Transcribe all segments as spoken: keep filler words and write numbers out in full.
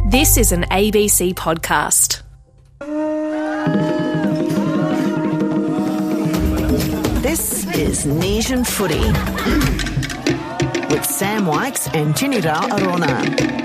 This is an A B C podcast. This is Nation Footy with Sam Wykes and Tinira Arona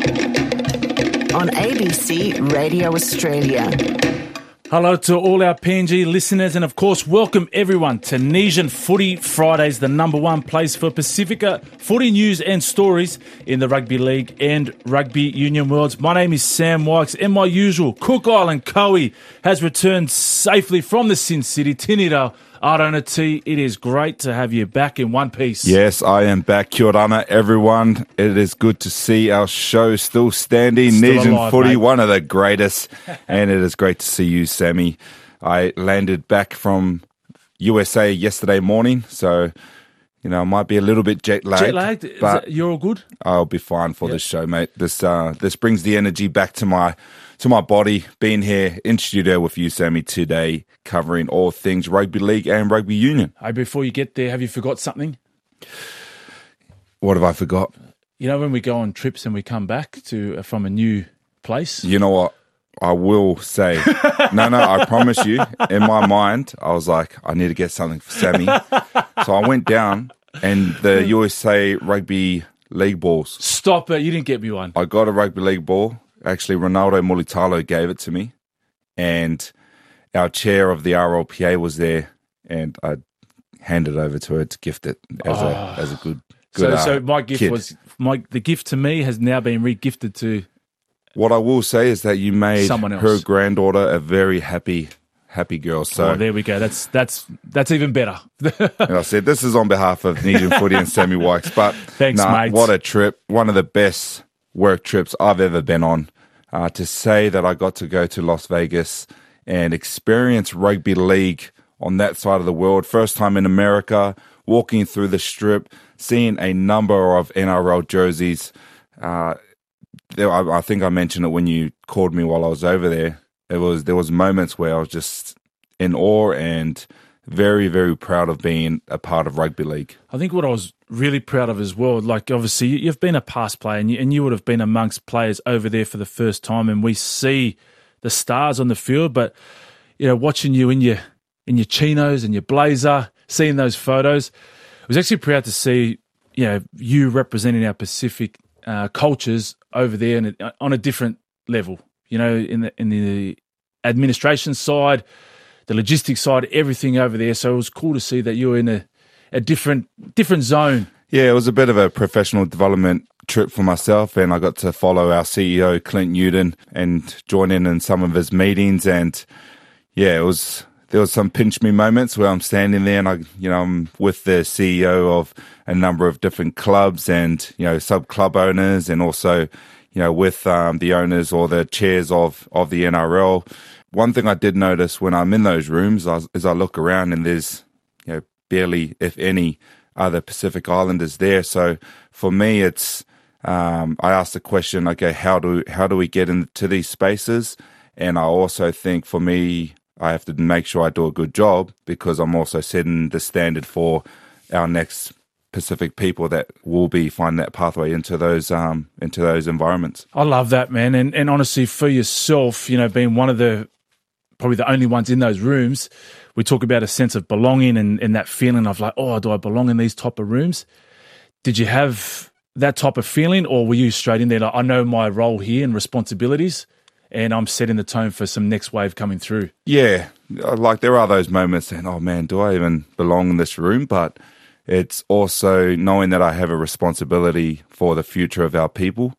on A B C Radio Australia. Hello to all our P N G listeners, and of course, welcome everyone to Nation Footy Fridays, the number one place for Pacifica footy news and stories in the rugby league and rugby union worlds. My name is Sam Wykes, and my usual Cook Island Cowie has returned safely from the Sin City. Tinira Arona T, it is great to have you back in one piece. Yes, I am back. Kia ora, everyone. It is good to see our show still standing. Still Nation alive, Footy, mate. one of the greatest. And it is great to see you, Sammy. I landed back from U S A yesterday morning, so, you know, I might be a little bit jet lagged. Jet lagged? Is but that, you're all good? I'll be fine for Yep. this show, mate. This uh, this brings the energy back to my to my body. Being here in studio with you, Sammy, today, covering all things rugby league and rugby union. Hey, before you get there, have you forgot something? What have I forgot? You know, when we go on trips and we come back to from a new place? You know what? I will say, no, no, I promise you, in my mind, I was like, I need to get something for Sammy. So I went down and the U S A Rugby League balls. Stop it, you didn't get me one. I got a rugby league ball. Actually, Ronaldo Mulitalo gave it to me. And our chair of the R L P A was there, and I handed over to her to gift it as Oh. a as a good, So, good uh, so my gift kid. was my the gift to me has now been re-gifted to. What I will say is that you made Someone else. her granddaughter a very happy, happy girl. So Oh, there we go. That's that's that's even better. and I said, this is on behalf of Nation Footy and Sammy Wykes. But Thanks, nah, mate. what a trip. One of the best work trips I've ever been on. Uh, to say that I got to go to Las Vegas and experience rugby league on that side of the world. First time in America, walking through the strip, seeing a number of N R L jerseys. Uh, there, I, I think I mentioned it when you called me while I was over there. It was there was moments where I was just in awe and very, very proud of being a part of rugby league. I think what I was really proud of as well, like obviously you- you've been a past player and you, and you would have been amongst players over there for the first time, and we see the stars on the field, but you know, watching you in your in your chinos and your blazer, seeing those photos, I was actually proud to see you know you representing our Pacific uh, cultures over there and on a different level. You know, in the in the administration side, the logistics side, everything over there. So it was cool to see that you were in a, a different different zone. Yeah, it was a bit of a professional development trip for myself, and I got to follow our C E O, Clint Newton, and join in in some of his meetings. And yeah, it was there was some pinch me moments where I'm standing there and I, you know, I'm with the C E O of a number of different clubs and, you know, sub club owners, and also, you know, with um, the owners or the chairs of, of the N R L. One thing I did notice when I'm in those rooms is, is I look around and there's, you know, barely, if any, other Pacific Islanders there. So for me, it's, um, I asked the question, okay, how do, how do we get into these spaces? And I also think for me, I have to make sure I do a good job, because I'm also setting the standard for our next Pacific people that will be finding that pathway into those um into those environments. I love that, man. And and honestly, for yourself, you know, being one of the probably the only ones in those rooms, we talk about a sense of belonging and, and that feeling of like, oh, do I belong in these type of rooms? Did you have that type of feeling, or were you straight in there like, I know my role here and responsibilities, and I'm setting the tone for some next wave coming through? Yeah, like there are those moments saying, oh man, do I even belong in this room? But it's also knowing that I have a responsibility for the future of our people,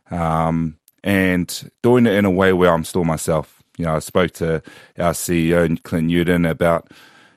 um, and doing it in a way where I'm still myself. You know, I spoke to our C E O, Clint Newton, about,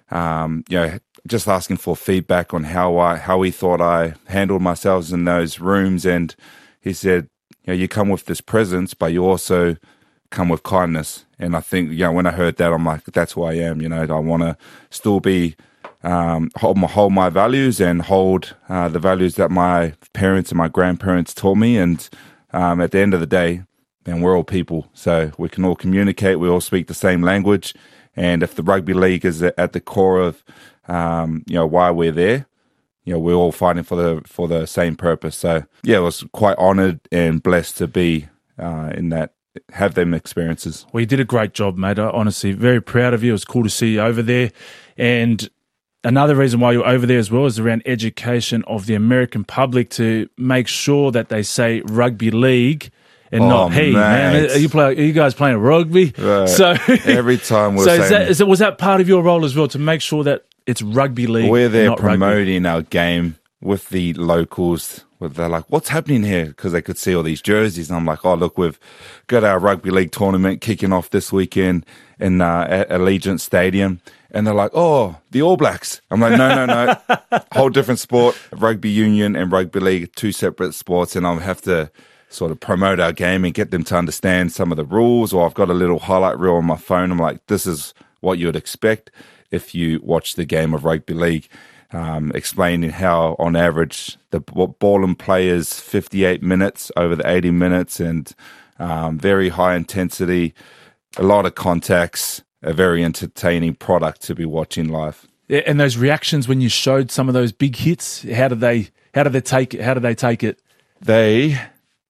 um, you know, just asking for feedback on how I, how he thought I handled myself in those rooms. And he said, you know, you come with this presence, but you also come with kindness. And I think, you know, when I heard that, I'm like, that's who I am. You know, I want to still be, um, hold my, hold my values and hold uh, the values that my parents and my grandparents taught me. And um, at the end of the day, man, we're all people. So we can all communicate. We all speak the same language. And if the rugby league is at the core of, um, you know, why we're there, you know, we're all fighting for the for the same purpose. So yeah, I was quite honoured and blessed to be uh, in that have them experiences. Well, you did a great job, mate. I, honestly, very proud of you. It was cool to see you over there. And another reason why you're over there as well is around education of the American public to make sure that they say rugby league and oh, not he. Man, are you, play, are you guys playing rugby? Right. So every time we're so saying, is that, is that, was that part of your role as well to make sure that it's rugby league? We're there not promoting rugby? our game with the locals. Where they're like, what's happening here? Because they could see all these jerseys. And I'm like, oh, look, we've got our rugby league tournament kicking off this weekend in uh, at Allegiant Stadium. And they're like, oh, the All Blacks. I'm like, no, no, no. Whole different sport. Rugby union and rugby league, two separate sports. And I'll have to sort of promote our game and get them to understand some of the rules. Or I've got a little highlight reel on my phone. I'm like, this is what you would expect if you watch the game of rugby league. Um, explaining how, on average, the ball and play is fifty-eight minutes over the eighty minutes, and um, very high intensity, a lot of contacts, a very entertaining product to be watching live. Yeah, and those reactions when you showed some of those big hits, how did they? How did they take it? How did they take it? They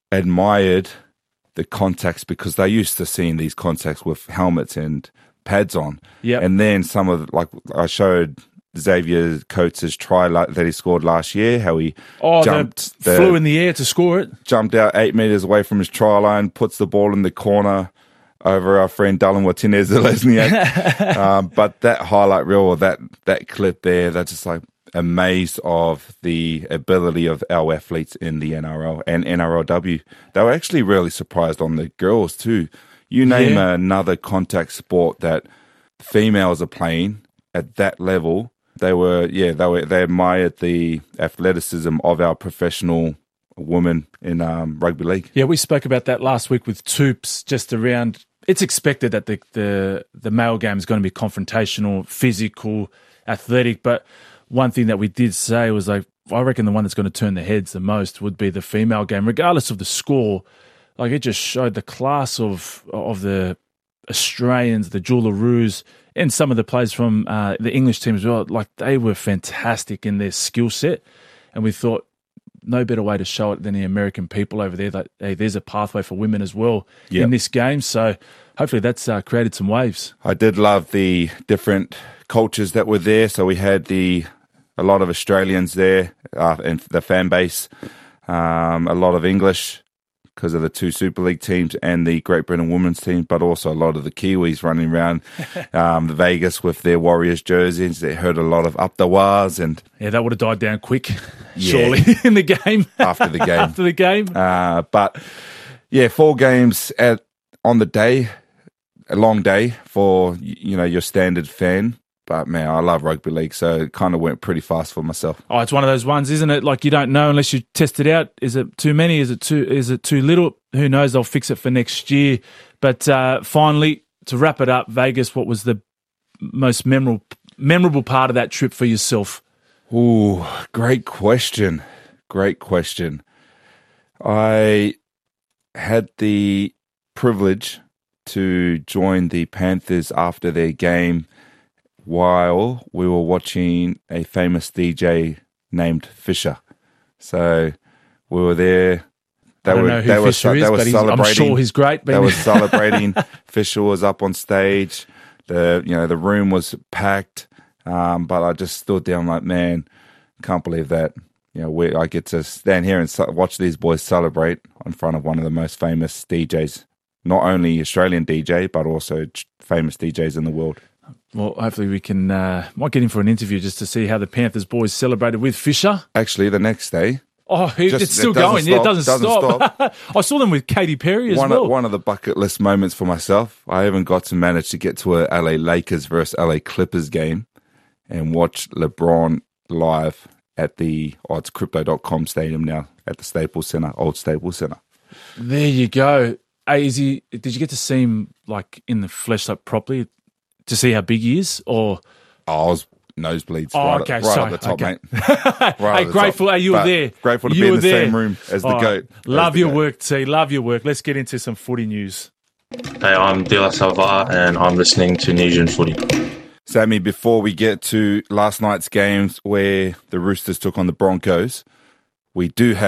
admired the contacts because they used to seeing these contacts with helmets and pads on. Yeah, and then some of like I showed Xavier Coates' try that he scored last year, how he oh, jumped, the, flew in the air to score it, jumped out eight metres away from his try line, puts the ball in the corner over our friend Dylan Martinez-Lesniak. um, but that highlight reel, or that, that clip there, they're just like amazed of the ability of our athletes in the N R L and N R L W. They were actually really surprised on the girls too. You name yeah. another contact sport that females are playing at that level. They were, yeah, they were. They admired the athleticism of our professional women in um, rugby league. Yeah, we spoke about that last week with Toops, just around. It's expected that the the, the male game is going to be confrontational, physical, athletic. But one thing that we did say was like, I reckon the one that's going to turn the heads the most would be the female game, regardless of the score. Like it just showed the class of of the Australians, the Jewelaroos, and some of the players from uh, the English team as well. Like they were fantastic in their skill set, and we thought no better way to show it than the American people over there. That hey, there's a pathway for women as well yep. in this game. So hopefully that's uh, created some waves. I did love the different cultures that were there. So we had the a lot of Australians there uh, and the fan base, um, a lot of English, because of the two Super League teams and the Great Britain women's team, but also a lot of the Kiwis running around um, Vegas with their Warriors jerseys. They heard a lot of up the wahs and yeah, that would have died down quick, yeah. surely in the game after the game. after the game, uh, but yeah, four games at on the day, a long day for you know your standard fan. But, man, I love rugby league, so it kind of went pretty fast for myself. Oh, it's one of those ones, isn't it? Like, you don't know unless you test it out. Is it too many? Is it too Is it too little? Who knows? They'll fix it for next year. But uh, finally, to wrap it up, Vegas, what was the most memorable memorable part of that trip for yourself? Ooh, great question. Great question. I had the privilege to join the Panthers after their game while we were watching a famous D J named Fisher. So we were there. They I don't were, know who they Fisher were, is, they were but he's, celebrating. I'm sure he's great. But they were celebrating. Fisher was up on stage. The you know the room was packed, um, but I just stood there. I'm like, man, can't believe that. You know, we, I get to stand here and watch these boys celebrate in front of one of the most famous D Js, not only Australian D J, but also famous D Js in the world. Well, hopefully we can uh, might get him for an interview just to see how the Panthers boys celebrated with Fisher. Actually, the next day. Oh, he, just, it's still it going. Stop, yeah, it doesn't, doesn't stop. stop. I saw them with Katy Perry as one well. Of, one of the bucket list moments for myself. I haven't got to manage to get to a L A Lakers versus L A Clippers game and watch LeBron live at the oh, it's crypto dot com stadium now at the Staples Center, old Staples Center. There you go. Hey, is he, did you get to see him like in the flesh, like properly? To see how big he is, or oh, I was nosebleeds oh, right, okay, at, right sorry, at the top, okay. mate. Right hey, grateful. top. Hey, you were but there. Grateful to you be in the there. same room as the oh, GOAT. Love the your goat. work, T. Love your work. Let's get into some footy news. Hey, I'm Dila Salvar, and I'm listening to Nesian Footy. Sammy, before we get to last night's games where the Roosters took on the Broncos, we do have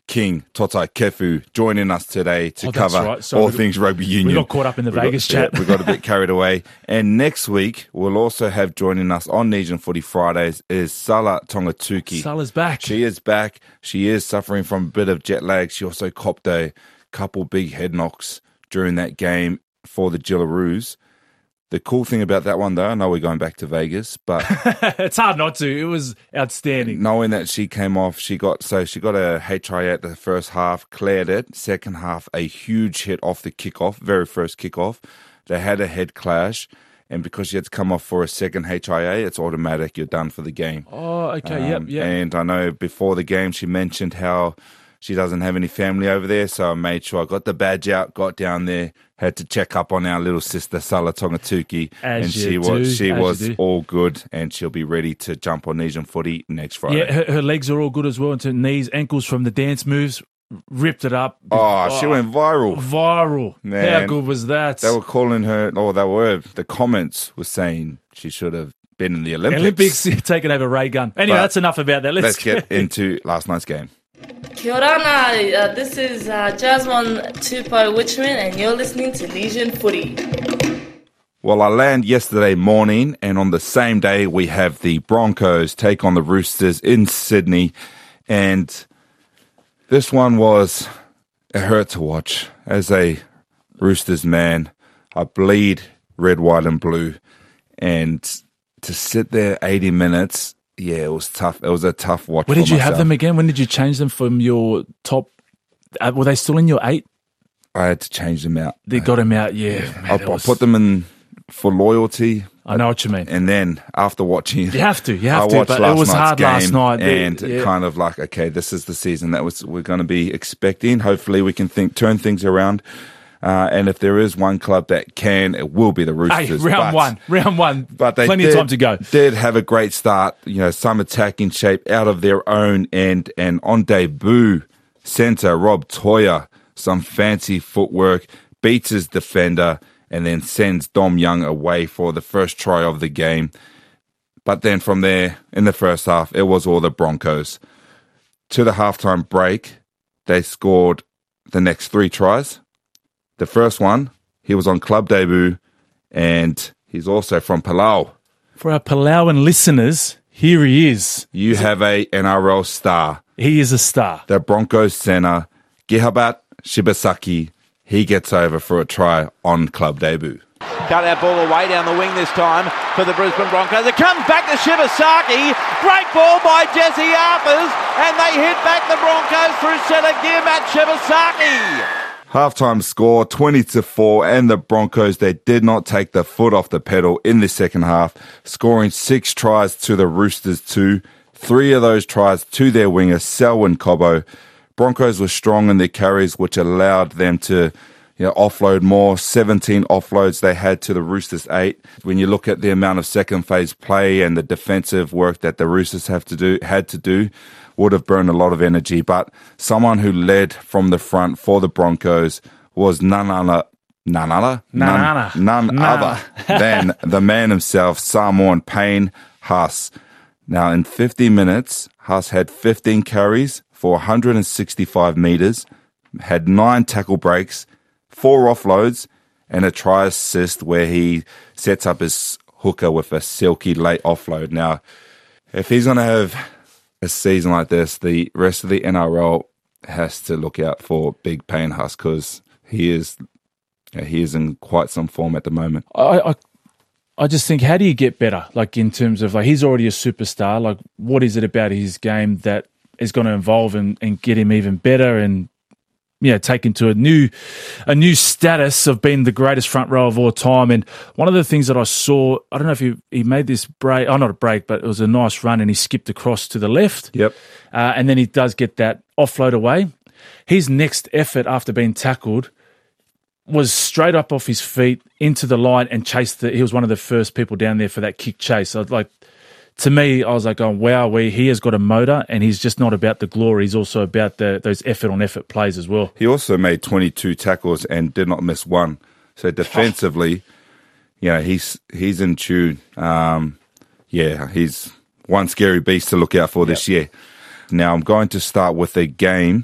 King, Totai Kefu, joining us today to Oh, that's cover right. Sorry, all we- things rugby union. We got caught up in the We Vegas got, chat. yeah, we got a bit carried away. And next week, we'll also have joining us on Nesian Footy Fridays is Sala Tongatuki. Salah's back. She is back. She is suffering from a bit of jet lag. She also copped a couple big head knocks during that game for the Jillaroos. The cool thing about that one, though, I know we're going back to Vegas, but It's hard not to. It was outstanding. knowing that she came off, she got so she got a H I A at the first half, cleared it. Second half, a huge hit off the kickoff, very first kickoff. They had a head clash, and because she had to come off for a second H I A, it's automatic. You're done for the game. Oh, okay. Um, yep, yep. And I know before the game, she mentioned how she doesn't have any family over there, so I made sure I got the badge out, got down there, had to check up on our little sister Sala Tongatuki, As and you she do, was she as you was do. all good, and she'll be ready to jump on Nesian Footy next Friday. Yeah, her, her legs are all good as well. Into knees, ankles from the dance moves. Ripped it up. Oh, she went viral. Viral. Man. How good was that? They were calling her, or they were, the comments were saying she should have been in the Olympics. Olympics taking over Ray Gun. Anyway, But that's enough about that. Let's, Let's get into last night's game. Kia ora, uh, this is uh, Jasmine Tupou Witchman, and you're listening to Nesian Footy. Well, I land yesterday morning, and on the same day, we have the Broncos take on the Roosters in Sydney. And this one was, it hurt to watch. As a Roosters man, I bleed red, white, and blue. And to sit there eighty minutes, yeah, it was tough. It was a tough watch. Where for did you have myself. them again? When did you change them from your top? Uh, were they still in your eight? I had to change them out. They got him out, yeah. Man, I, it I was- put them in for loyalty. I know what you mean. And then after watching, You have to, you have I to, watched but it last was night's hard game last night. and Yeah. kind of like, okay, this is the season that was we're going to be expecting. Hopefully, we can think turn things around. Uh, and if there is one club that can, it will be the Hey, Roosters. round but, one, round one. but they plenty did, of time to go. Did have a great start. You know, some attacking shape out of their own end, and on debut, centre Rob Toya, some fancy footwork, beats his defender, and then sends Dom Young away for the first try of the game. But then from there, in the first half, it was all the Broncos. To the halftime break, they scored the next three tries. The first one, he was on club debut, and he's also from Palau. For our Palauan listeners, here he is. You have a N R L star, He is a star. the Broncos center, Gihabat Shibasaki. He gets over for a try on club debut. Cut that ball away down the wing this time for the Brisbane Broncos. It comes back to Shibasaki. Great ball by Jesse Harpers. And they hit back the Broncos through centre gear, Matt Shibasaki. Halftime score twenty to four, and the Broncos, they did not take the foot off the pedal in the second half, scoring six tries to the Roosters two. Three of those tries to their winger, Selwyn Cobbo. Broncos were strong in their carries, which allowed them to you know, offload more. seventeen offloads they had to the Roosters eight. When you look at the amount of second phase play and the defensive work that the Roosters have to do, had to do, would have burned a lot of energy. But someone who led from the front for the Broncos was none other, none other, None none, other. none None. other than the man himself, Samoan Payne Haas. Now, in fifty minutes, Haas had fifteen carries for one hundred sixty-five metres, had nine tackle breaks, four offloads, and a try assist where he sets up his hooker with a silky late offload. Now, if he's going to have a season like this, the rest of the N R L has to look out for Big Payne Haas because he is he is in quite some form at the moment. I, I I just think, how do you get better? Like in terms of like he's already a superstar. Like what is it about his game that is going to evolve and, and get him even better and yeah, take him to a new a new status of being the greatest front row of all time. And one of the things that I saw, I don't know if he he made this break, oh not a break, but it was a nice run and he skipped across to the left. Yep. Uh, and then he does get that offload away. His next effort after being tackled was straight up off his feet into the line and chased the, he was one of the first people down there for that kick chase. So like, to me, I was like, oh, wow, we, he has got a motor and he's just not about the glory. He's also about the those effort on effort plays as well. He also made twenty-two tackles and did not miss one. So defensively, you know, he's he's in tune. Um, yeah, he's one scary beast to look out for this year. Now I'm going to start with a game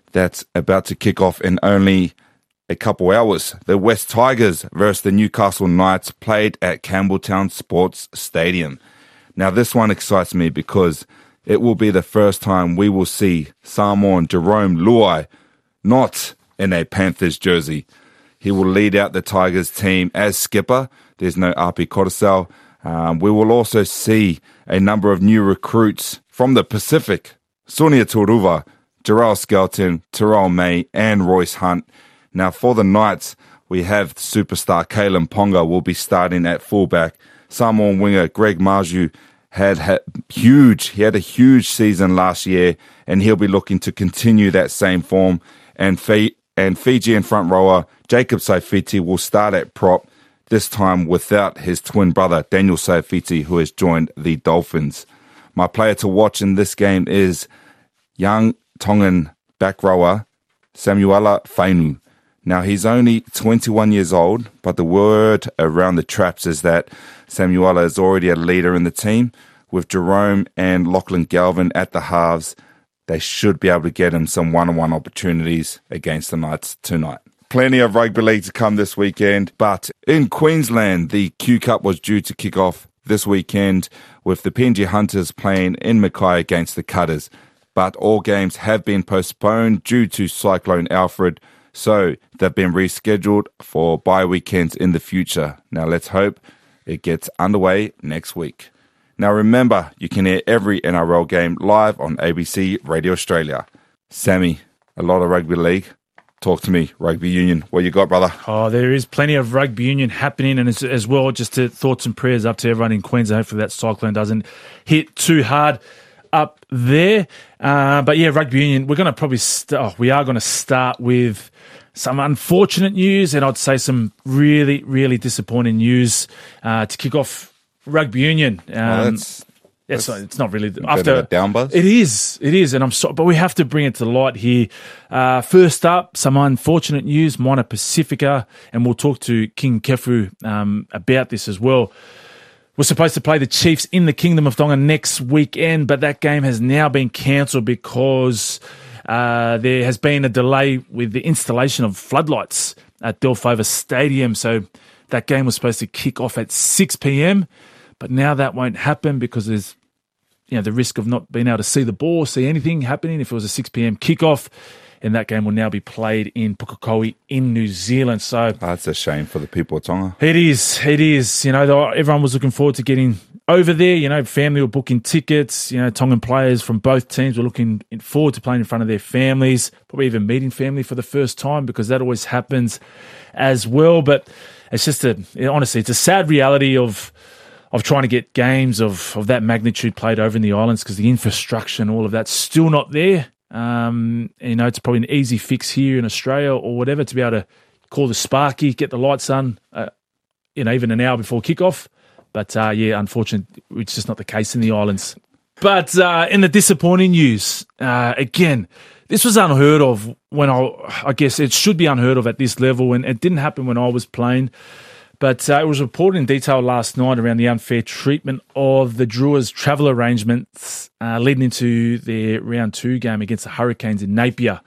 that's about to kick off in only a couple hours. The West Tigers versus the Newcastle Knights played at Campbelltown Sports Stadium. Now, this one excites me because it will be the first time we will see Samoan Jerome Luai not in a Panthers jersey. He will lead out the Tigers team as skipper. There's no Api Korosau. Um, we will also see a number of new recruits from the Pacific. Sonia Turuva, Jarrell Skelton, Terrell May, and Royce Hunt. Now, for the Knights, we have superstar Kalen Ponga will be starting at fullback. Samoan winger Greg Marju had, had huge, he had a huge season last year, and he'll be looking to continue that same form. And, Fi- and Fijian front rower Jacob Saifiti will start at prop, this time without his twin brother Daniel Saifiti, who has joined the Dolphins. My player to watch in this game is young Tongan back rower Samuela Fainu. Now, he's only twenty-one years old, but the word around the traps is that Samuela is already a leader in the team. With Jerome and Lachlan Galvin at the halves, they should be able to get him some one-on-one opportunities against the Knights tonight. Plenty of rugby league to come this weekend, but in Queensland, the Q Cup was due to kick off this weekend with the P N G Hunters playing in Mackay against the Cutters. But all games have been postponed due to Cyclone Alfred, so they've been rescheduled for bye weekends in the future. Now let's hope it gets underway next week. Now remember, you can hear every N R L game live on A B C Radio Australia. Sammy, a lot of rugby league. Talk to me, rugby union. What you got, brother? Oh, there is plenty of rugby union happening, and as, as well, just to thoughts and prayers up to everyone in Queensland. Hopefully that cyclone doesn't hit too hard up there. Uh, but yeah, rugby union, we're going to probably st- oh, we are going to start with some unfortunate news, and I'd say some really, really disappointing news uh, to kick off rugby union. Um, oh, that's, it's, that's it's not really after a down buzz. It is, it is, and I'm sorry, but we have to bring it to light here. Uh, first up, some unfortunate news: Moana Pacifica, and we'll talk to King Kefu um, about this as well. We're supposed to play the Chiefs in the Kingdom of Tonga next weekend, but that game has now been cancelled because uh, there has been a delay with the installation of floodlights at Delfova Stadium. So that game was supposed to kick off at six p.m, but now that won't happen because there's you know the risk of not being able to see the ball, see anything happening if it was a six p.m. kickoff. And that game will now be played in Pukekohe in New Zealand. So that's a shame for the people of Tonga. It is. It is. You know, everyone was looking forward to getting over there. You know, family were booking tickets. You know, Tongan players from both teams were looking forward to playing in front of their families, probably even meeting family for the first time, because that always happens as well. But it's just a, honestly, it's a sad reality of of trying to get games of, of that magnitude played over in the islands, because the infrastructure and all of that's still not there. Um, you know, it's probably an easy fix here in Australia or whatever to be able to call the Sparky, get the lights on, uh, you know, even an hour before kickoff. But uh, yeah, unfortunately, it's just not the case in the islands. But uh, in the disappointing news, uh, again, this was unheard of when I, I guess it should be unheard of at this level, and it didn't happen when I was playing. But uh, it was reported in detail last night around the unfair treatment of the Drewers' travel arrangements uh, leading into their round two game against the Hurricanes in Napier.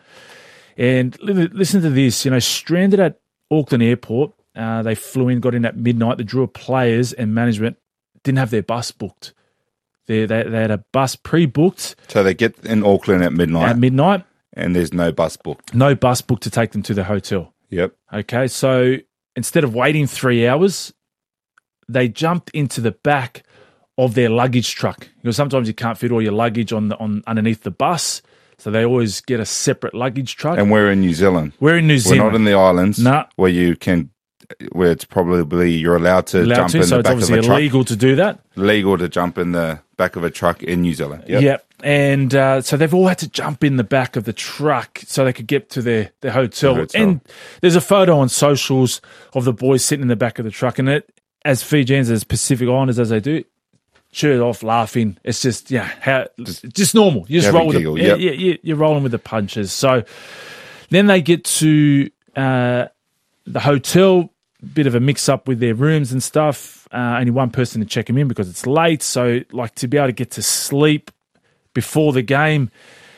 And listen to this, you know, stranded at Auckland Airport, uh, they flew in, got in at midnight. The Drewers players and management didn't have their bus booked. They, they, they had a bus pre-booked. So they get in Auckland at midnight. At midnight. And there's no bus booked. No bus booked to take them to the hotel. Yep. Okay, so instead of waiting three hours, they jumped into the back of their luggage truck. Because sometimes you can't fit all your luggage on the, on underneath the bus, so they always get a separate luggage truck. And we're in New Zealand. We're in New Zealand. We're not in the islands, nah. where you can, where it's probably you're allowed to allowed jump to, in so the back of a truck. it's obviously illegal to do that. Legal to jump in the back of a truck in New Zealand. Yep. Yep. And uh, so they've all had to jump in the back of the truck so they could get to their, their hotel. The hotel. And there's a photo on socials of the boys sitting in the back of the truck. And it, as Fijians, as Pacific Islanders as they do, shirt off, laughing. It's just, yeah, how, just, just normal. You just roll with giggle, the, yep. yeah, yeah, you're rolling with the punches. So then they get to uh, the hotel, bit of a mix-up with their rooms and stuff. Uh, only one person to check them in because it's late. So, like, to be able to get to sleep before the game,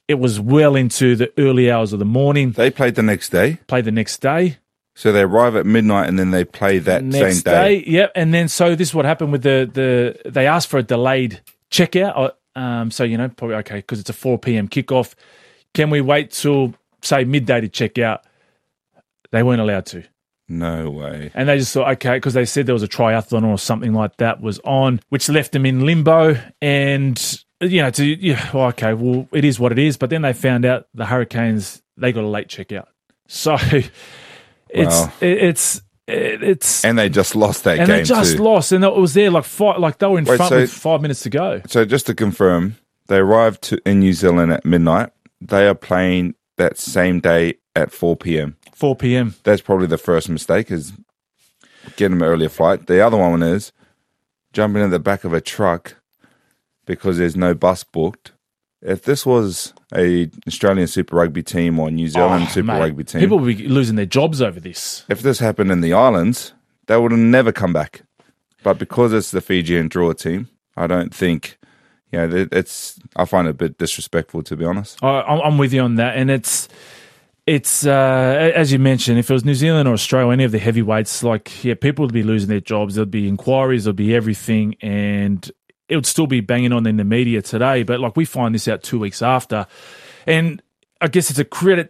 It was well into the early hours of the morning. They played the next day. Played the next day. So they arrive at midnight and then they play that Next same day. day. Yep. And then so this is what happened with the the they asked for a delayed checkout. Um, so you know probably okay because it's a four p.m. kickoff. Can we wait till say midday to check out? They weren't allowed to. No way. And they just thought, okay, because they said there was a triathlon or something like that was on, which left them in limbo. And, you know, to yeah, well, okay, well, it is what it is. But then they found out the Hurricanes, they got a late checkout. So it's, Wow. it, it's, it, it's, And they just lost that and game they just too. lost. And it was there like five, like they were in Wait, front so- with five minutes to go. So just to confirm, they arrived to, in New Zealand at midnight. They are playing that same day at four p.m. four p.m. That's probably the first mistake, is getting an earlier flight. The other one is jumping in the back of a truck because there's no bus booked. If this was a Australian Super Rugby team or New Zealand Oh, Super mate, Rugby team, people would be losing their jobs over this. if this happened in the islands, they would have never come back. But because it's the Fijian Drua team, I don't think, you know, it- it's, I find it a bit disrespectful, to be honest. I, I'm I'm with you on that, and it's it's uh, as you mentioned. If it was New Zealand or Australia, any of the heavyweights, like yeah, people would be losing their jobs. There'd be inquiries, there'd be everything, and it would still be banging on in the media today. But like we find this out two weeks after, and I guess it's a credit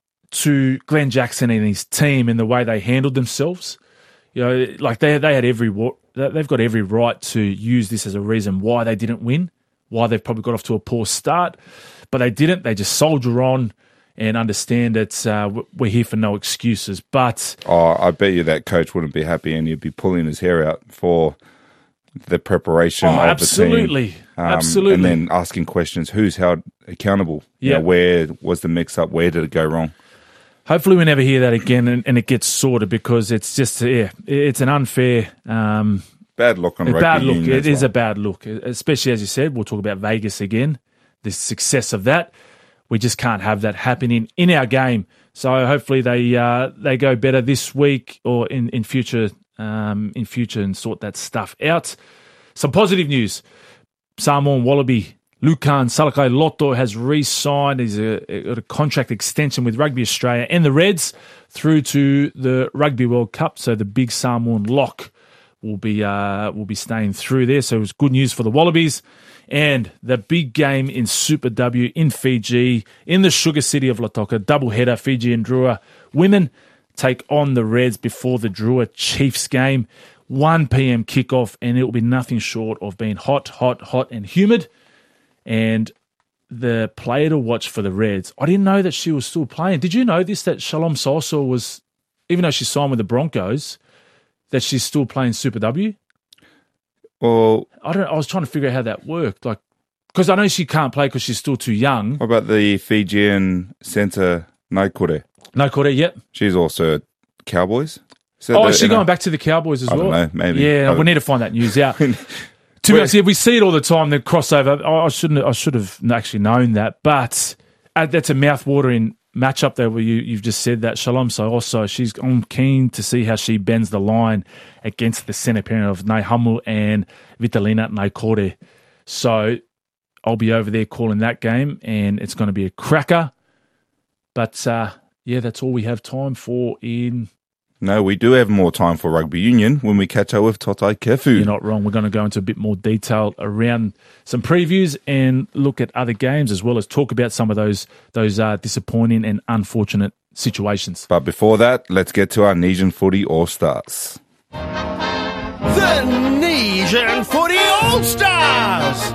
to Glenn Jackson and his team in the way they handled themselves. You know, like they they had every wa- they've got every right to use this as a reason why they didn't win, why they've probably got off to a poor start, but they didn't. They just soldier on and understand that uh, we're here for no excuses. But Oh, I bet you that coach wouldn't be happy and he'd be pulling his hair out for the preparation Oh, of absolutely. the team. Um, Absolutely. And then asking questions, who's held accountable? You Yeah. know, where was the mix-up? Where did it go wrong? hopefully we never hear that again, and, and it gets sorted, because it's just yeah, it's an unfair. Um, Bad look on A rugby bad look. union It as is well. a bad look, especially as you said. We'll talk about Vegas again. The success of that, we just can't have that happening in our game. So hopefully they uh, they go better this week or in in future um, in future and sort that stuff out. Some positive news: Samoan Wallaby Lukan Salakai Loto has re-signed. He's a, got a contract extension with Rugby Australia and the Reds through to the Rugby World Cup. So the big Samoan lock will be uh, will be staying through there. So it was good news for the Wallabies. And the big game in Super W in Fiji, in the sugar city of Lautoka, doubleheader, Fiji and Drua. Women take on the Reds before the Drua Chiefs game. one p.m. kickoff, and it will be nothing short of being hot, hot, hot and humid. And the player to watch for the Reds, I didn't know that she was still playing. Did you know this, that Shalom Sosa was, even though she signed with the Broncos, that she's still playing Super W? Well, I don't. I was trying to figure out how that worked, like, because I know she can't play because she's still too young. what about the Fijian centre, Naikore? No, Corday yet. She's also Cowboys. So Oh, the- is she in a- going back to the Cowboys as I well? don't know, maybe. Yeah, I- we need to find that news out. To be Well- honest, yeah, we see it all the time. The crossover. I I shouldn't. I should have actually known that, but uh, that's a mouth-watering matchup there. Where you you've just said that Shalom. So also, she's. I'm keen to see how she bends the line against the centre pairing of Naihamu and Vitalina Naikore. So I'll be over there calling that game, and it's going to be a cracker. But uh, yeah, that's all we have time for in. No, we do have more time for rugby union when we catch up with Totai Kefu. You're not wrong. We're going to go into a bit more detail around some previews and look at other games, as well as talk about some of those those uh, disappointing and unfortunate situations. But before that, let's get to our Nesian Footy All-Stars. The Nesian Footy All-Stars!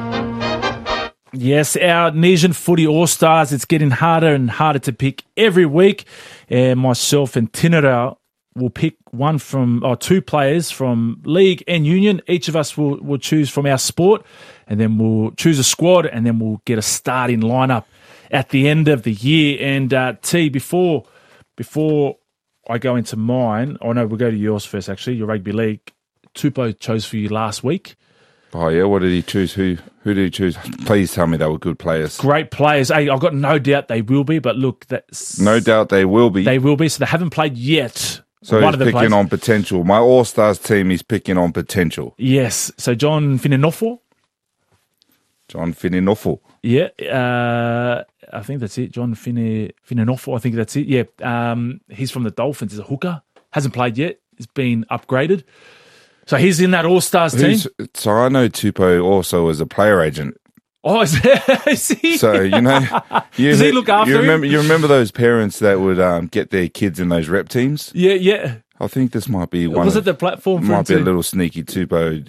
Yes, our Nesian Footy All-Stars, it's getting harder and harder to pick every week. And myself and Tinera will pick one from, or two players from League and Union. Each of us will, will choose from our sport, and then we'll choose a squad, and then we'll get a starting lineup at the end of the year. And uh, T, before before I go into mine, oh no, we'll go to yours first, actually, your rugby league. Tupou chose for you last week. Oh, yeah, what did he choose? Who Who did he choose? Please tell me they were good players. Great players. Hey, I've got no doubt they will be, but look, that's, No doubt they will be. they will be. So they haven't played yet. so One he's of the picking players. on potential. My All-Stars team is picking on potential. Yes. So John Fininoffo. John Fininoffo. Yeah. Uh, I think that's it. John Fine, Finenoffo, I think that's it. Yeah, um, he's from the Dolphins. He's a hooker. Hasn't played yet. He's been upgraded. So he's in that All-Stars team. Who's, so I know Tupou also as a player agent. Oh, is, is he? So, you know. You, Does he look after you remember, him? You remember those parents that would um, get their kids in those rep teams? Yeah, yeah. I think this might be one Was of, it the platform for might him be a too? little sneaky Tupou.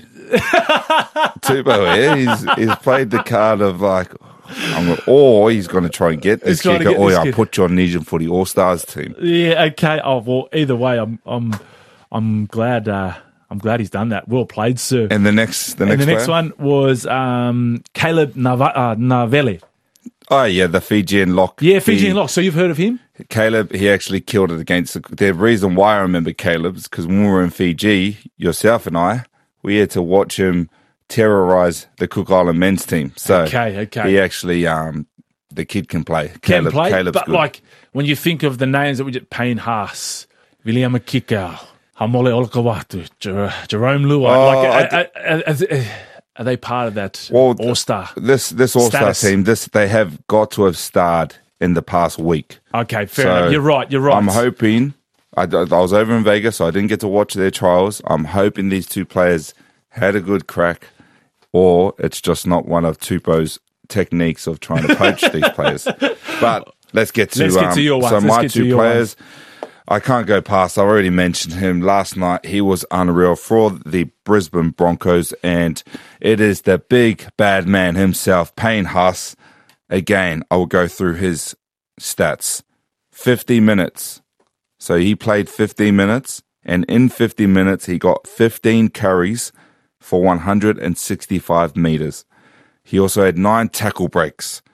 Tupou here. He's, he's played the card of like, I'm gonna, or he's going to try and get this He's trying to kicker, get or this I'll kid. put you on Nesian Footy All-Stars team. Yeah, okay. Oh, well, either way, I'm I'm I'm glad uh, I'm glad he's done that. Well played, sir. And the next, the And next, the next player? one was um, Caleb Nava- uh, Navele. Oh yeah, the Fijian lock. Yeah, Fijian He- lock. So you've heard of him? Caleb, he actually killed it against the, the reason why I remember Caleb is because when we were in Fiji, yourself and I, we had to watch him terrorize the Cook Island men's team. So Okay, okay. he actually, um, the kid can play. Can Caleb, play, Caleb's but good. like when you think of the names that we get, Payne Haas, William Kikau, Hamole Olakawatu, Jer- Jerome Lua, Oh, like, I are, are, are, are they part of that Well, All-Star? this this All Star status? team, this they have got to have starred in the past week. Okay, fair So, enough. You're right, you're right. I'm hoping. I, I was over in Vegas, so I didn't get to watch their trials. I'm hoping these two players had a good crack, or it's just not one of Tupou's techniques of trying to poach these players. But let's get to, Let's get um, to your ones. so Let's my get to two your players. I can't go past. I already mentioned him last night. He was unreal for the Brisbane Broncos, and it is the big bad man himself, Payne Haas. Again, I will go through his stats. fifty minutes. So he played fifteen minutes, and in fifty minutes, he got fifteen carries for one hundred sixty-five meters. He also had nine tackle breaks,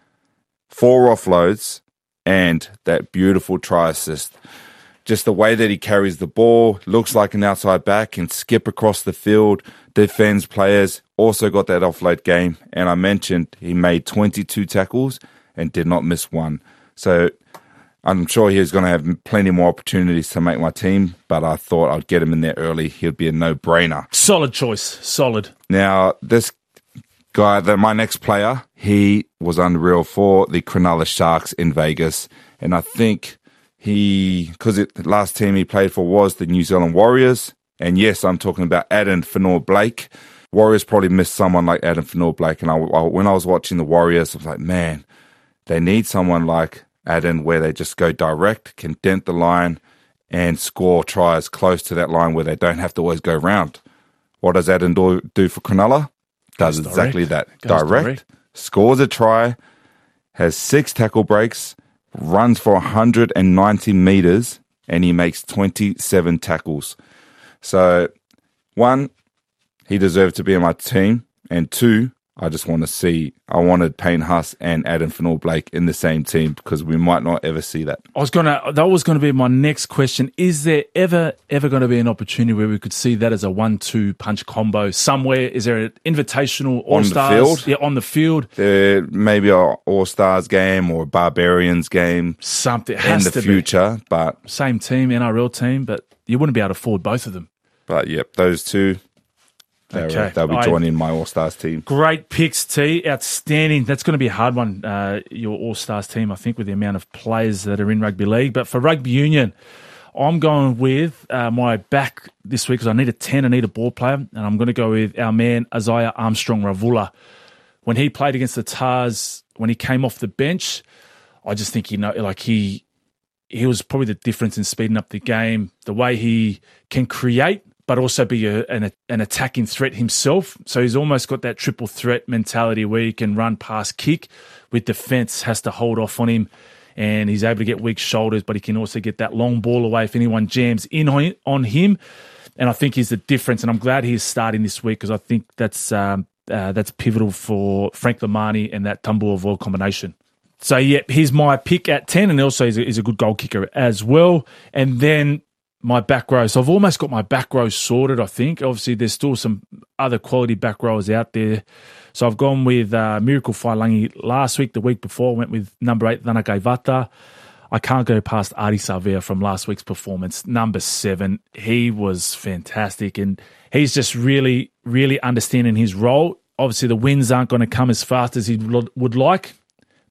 four offloads, and that beautiful try assist. Just the way that he carries the ball, looks like an outside back, can skip across the field, defends players, also got that offload game. And I mentioned he made twenty-two tackles and did not miss one. So I'm sure he was going to have plenty more opportunities to make my team, but I thought I'd get him in there early. He'd be a no-brainer. Solid choice. Solid. Now, this guy, the, my next player, he was unreal for the Cronulla Sharks in Vegas. And I think he, because the last team he played for was the New Zealand Warriors. And yes, I'm talking about Adam Fanor-Blake. Warriors probably missed someone like Adam Fanor-Blake. And I, I, when I was watching the Warriors, I was like, man, they need someone like Adam where they just go direct, can dent the line, and score tries close to that line where they don't have to always go round. What does Adam do, do for Cronulla? Does Goes exactly direct. that. Goes Direct, direct. scores a try, has six tackle breaks, runs for one hundred ninety meters, and he makes twenty-seven tackles. So, one, he deserved to be in my team, and two, I just want to see, I wanted Payne Haas and Adam Fanor-Blake in the same team because we might not ever see that. I was gonna. That was going to be my next question. Is there ever, ever going to be an opportunity where we could see that as a one-two punch combo somewhere? Is there an invitational All On the Stars? field? Yeah, on the field. There maybe a All-Stars game or a Barbarians game Something it in has the to future, but be same team, N R L team, but you wouldn't be able to afford both of them. but yep, those two, they're- Okay. they'll be I- joining my All-Stars team. Great picks, T. Outstanding. That's going to be a hard one, uh, your All-Stars team, I think, with the amount of players that are in rugby league. But for rugby union, I'm going with uh, my back this week because I need a ten, I need a ball player, and I'm going to go with our man, Isaiah Armstrong-Ravula. When he played against the Tars, when he came off the bench, I just think, you know, like he he was probably the difference in speeding up the game, the way he can create, but also be a, an, an attacking threat himself. So he's almost got that triple threat mentality where he can run, pass, kick, with defence has to hold off on him, and he's able to get weak shoulders, but he can also get that long ball away if anyone jams in on, on him. And I think he's the difference, and I'm glad he's starting this week because I think that's um, uh, that's pivotal for Frank Lamani and that Tambua-Voil combination. So, yeah, he's my pick at ten, and also he's a, he's a good goal kicker as well. And then my back row. So I've almost got my back row sorted, I think. Obviously, there's still some other quality back rows out there. So I've gone with uh, Miracle Failangi last week. The week before, I went with number eight, Thanakai Vata. I can't go past Adi Savea from last week's performance. Number seven, he was fantastic, and he's just really, really understanding his role. Obviously, the wins aren't going to come as fast as he would like,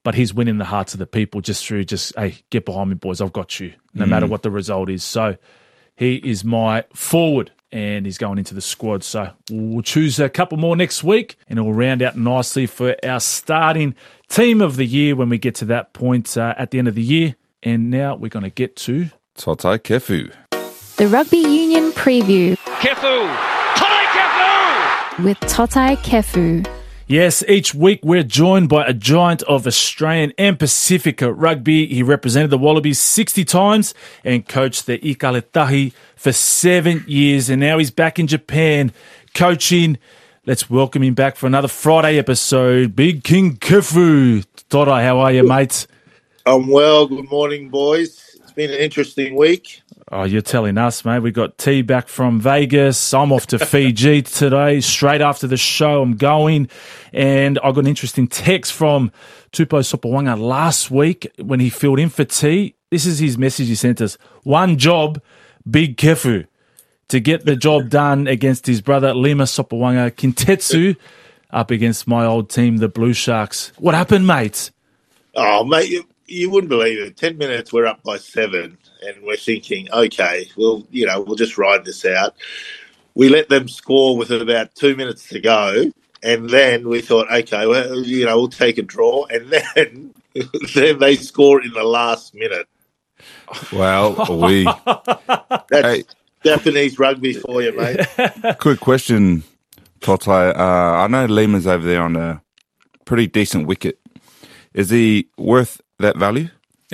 but he's winning the hearts of the people just through just, hey, get behind me, boys. I've got you, no mm. matter what the result is. So he is my forward, and he's going into the squad. So we'll choose a couple more next week, and it will round out nicely for our starting team of the year when we get to that point uh, at the end of the year. And now we're going to get to Totai Kefu. The Rugby Union Preview. Kefu! Totai Kefu! With Totai Kefu. Yes, each week we're joined by a giant of Australian and Pacifica rugby. He represented the Wallabies sixty times and coached the Ikaletahi for seven years. And now he's back in Japan coaching. Let's welcome him back for another Friday episode. Big King Kefu. Totai, how are you, mate? I'm well. Good morning, boys. It's been an interesting week. Oh, you're telling us, mate. We got T back from Vegas. I'm off to Fiji today. Straight after the show, I'm going. And I got an interesting text from Tupo Sopawanga last week when he filled in for T. This is his message he sent us. One job, Big Kefu, to get the job done against his brother Lima Sopawanga Kintetsu up against my old team, the Blue Sharks. What happened, mate? Oh, mate, you, you wouldn't believe it. Ten minutes, we're up by seven. And we're thinking, okay, well, you know, we'll just ride this out. We let them score with about two minutes to go, and then we thought, okay, well, you know, we'll take a draw, and then then they score in the last minute. Well, we that's hey. Japanese rugby for you, mate. Quick question, Totai. Uh, I know Lima's over there on a pretty decent wicket. Is he worth that value?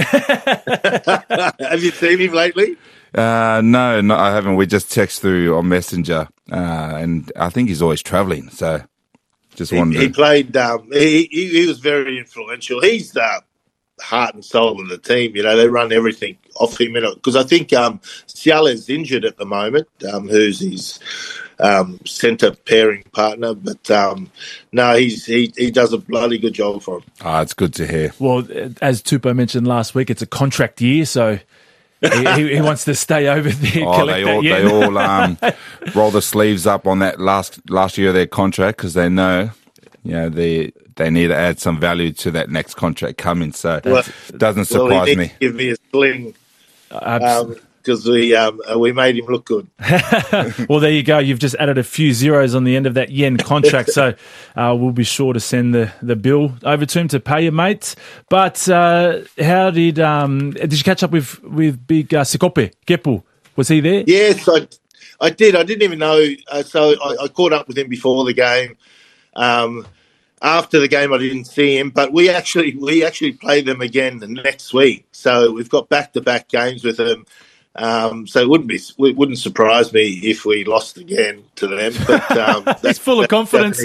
Have you seen him lately? Uh, no, no, I haven't. We just text through on Messenger, uh, and I think he's always travelling. So, just he, wondered. He played. Um, he, he he was very influential. He's the heart and soul of the team. You know, they run everything off him. Because I think um, Ciala's injured at the moment. Um, who's his um, centre pairing partner? But um, no, he's he he does a bloody good job for him. Ah, it's good to hear. Well, as Tupo mentioned last week, it's a contract year, so he, he, he wants to stay over there. Oh, they all they all um, roll the sleeves up on that last last year of their contract because they know, you know, they they need to add some value to that next contract coming. So well, it doesn't surprise well, he me. Give me a sling. Uh, Because we um, we made him look good. Well, there you go. You've just added a few zeros on the end of that yen contract, so uh, we'll be sure to send the, the bill over to him to pay you, mate. But uh, how did um, did you catch up with with Big uh, Sikope Kepu? Was he there? Yes, I, I did. I didn't even know. Uh, so I, I caught up with him before the game. Um, after the game, I didn't see him, but we actually we actually play them again the next week. So we've got back to back games with them. Um, so it wouldn't be, it wouldn't surprise me if we lost again to them. But um, he's full of confidence.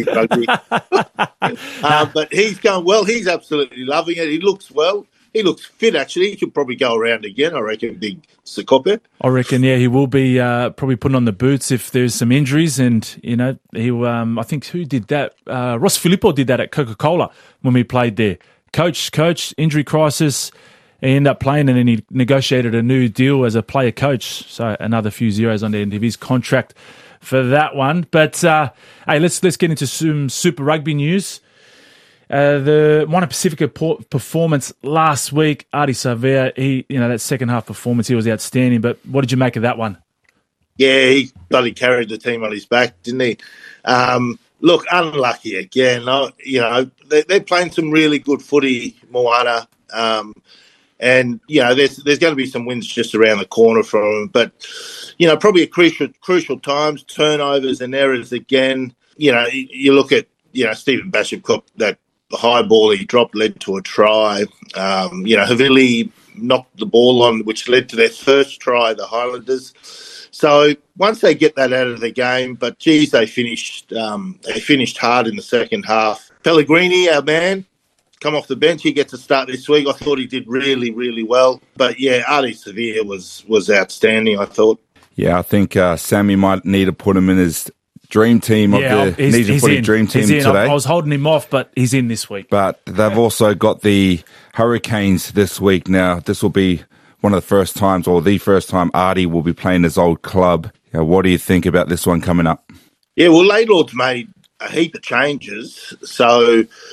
uh, but he's going well. He's absolutely loving it. He looks well. He looks fit. Actually, he could probably go around again. I reckon, Big Sikope. I reckon, yeah, he will be uh, probably putting on the boots if there's some injuries. And you know, he, um, I think who did that? Uh, Ross Filippo did that at Coca-Cola when we played there. Coach, coach, injury crisis. He ended up playing and then he negotiated a new deal as a player coach. So another few zeros on the end of his contract for that one. But uh, hey, let's let's get into some Super Rugby news. Uh, the Moana Pacifica performance last week, Ardie Savea, he you know that second half performance, he was outstanding. But what did you make of that one? Yeah, he bloody carried the team on his back, didn't he? Um, look, unlucky again. You know, they, they're playing some really good footy, Moana. Um, And, you know, there's there's going to be some wins just around the corner from them. But, you know, probably at crucial crucial times, turnovers and errors again. You know, you look at, you know, Stephen Basham, that high ball he dropped led to a try. Um, you know, Havili knocked the ball on, which led to their first try, the Highlanders. So once they get that out of the game, but, geez, they finished, um, they finished hard in the second half. Pellegrini, our man, come off the bench. He gets a start this week. I thought he did really, really well. But, yeah, Ardie Savea was, was outstanding, I thought. Yeah, I think uh, Sammy might need to put him in his dream team of yeah, the Nation Footy Dream Team he's in. today. I was holding him off, but he's in this week. But they've also got the Hurricanes this week. Now, this will be one of the first times, or the first time Ardie will be playing his old club. You know, what do you think about this one coming up? Yeah, well, Laidlaw's made a heap of changes. So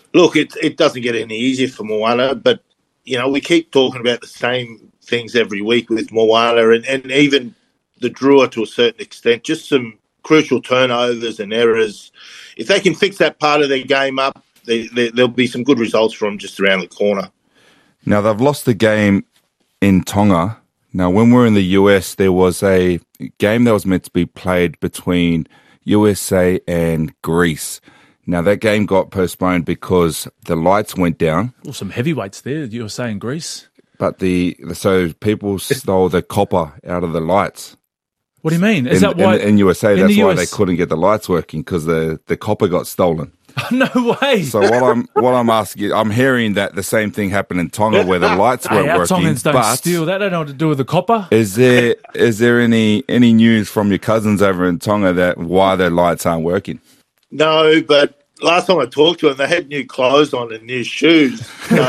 Look, it it doesn't get any easier for Moana, but you know we keep talking about the same things every week with Moana, and, and even the Drua to a certain extent. Just some crucial turnovers and errors. If they can fix that part of their game up, they, they, there'll be some good results from just around the corner. Now, they've lost the game in Tonga. Now, when we were in the U S, there was a game that was meant to be played between U S A and Greece. Now, that game got postponed because the lights went down. Well, some heavyweights there, you were saying, Greece. But the so people stole the copper out of the lights. What do you mean? Is in, that why in, in U S A? in That's the why U S they couldn't get the lights working, because the, the copper got stolen. No way. So what I'm what I'm asking, I'm hearing that the same thing happened in Tonga where the lights weren't hey, our working. Tongans don't but steal. That don't know what to do with the copper. Is there is there any any news from your cousins over in Tonga that why their lights aren't working? No, but last time I talked to them, they had new clothes on and new shoes. So,